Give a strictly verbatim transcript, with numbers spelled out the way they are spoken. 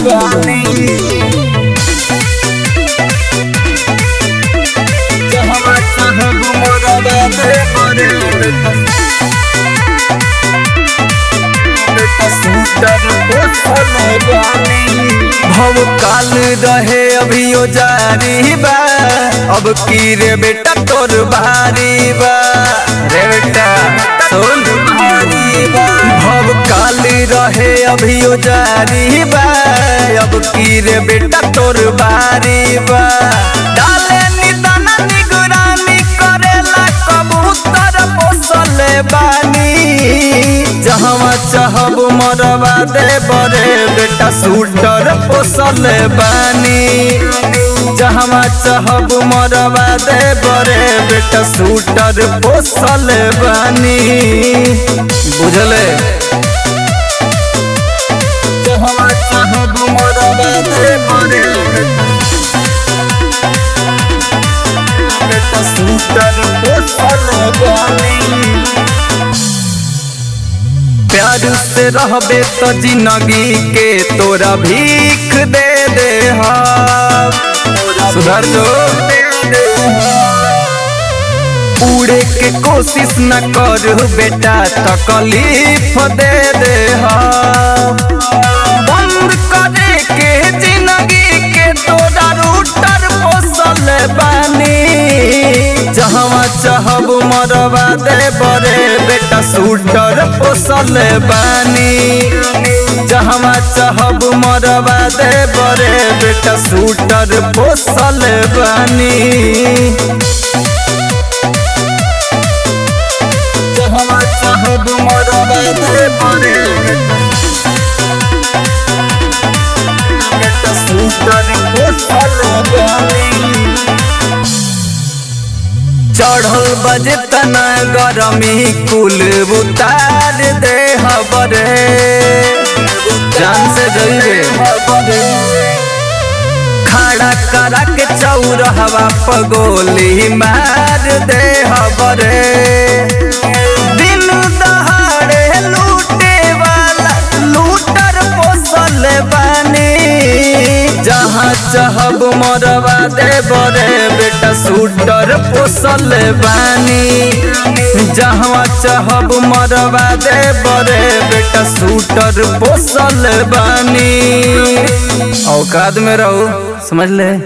बानी जहाँ चाहब मरवा दे बरे भव काल रहे अभियो जारी बा अब की रे बेटा तोर भारी बा रे बेटा सुन भारी बा भव काल रहे अभियो जारी बा अब की रे बेटा तोर भारी बा डाले निदान निगरानी करेला कबूतर पोसले बानी जहाँ चाहब मरवा दे बरे बेटा शूटर पोसले बानी जहाँ चाहब मरवा दे बरे बेटा शूटर पोसले बानी बुझले जहाँ चाहब मरवा दे बरे बेटा शूटर पोसले बानी प्यार से रहबे तो जिंदगी के तोरा भीख दे दे सुधर जो उड़े के कोशिश न कर बेटा तकलीफ दे दे बंद करे के जिंदगी के तोरा रूटर पोसल बानी जहाँ चाहब मरवा दे बरे बेटा शूटर पोसल बानी जहाँ चाहब मरवा दे बरे बेटा शूटर पोसल बानी जहाँ चाहब मरवा दे बरे बेटा शूटर पोसल बानी चढ़ल बजे तना गरमी कुल उतार दे हबरे जान से जइबे खड़ा करा के चौरहवा पगोली मार दे हबरे दिन दहाड़े लूटे वाला लूटर पोसल बानी जहाँ चाहब मरवा दे बरे बेटा शूटर पोसल बानी जहाँ चाहब मरवा दे बरे बेटा शूटर पोसल बानी औकात में रहो समझ ले।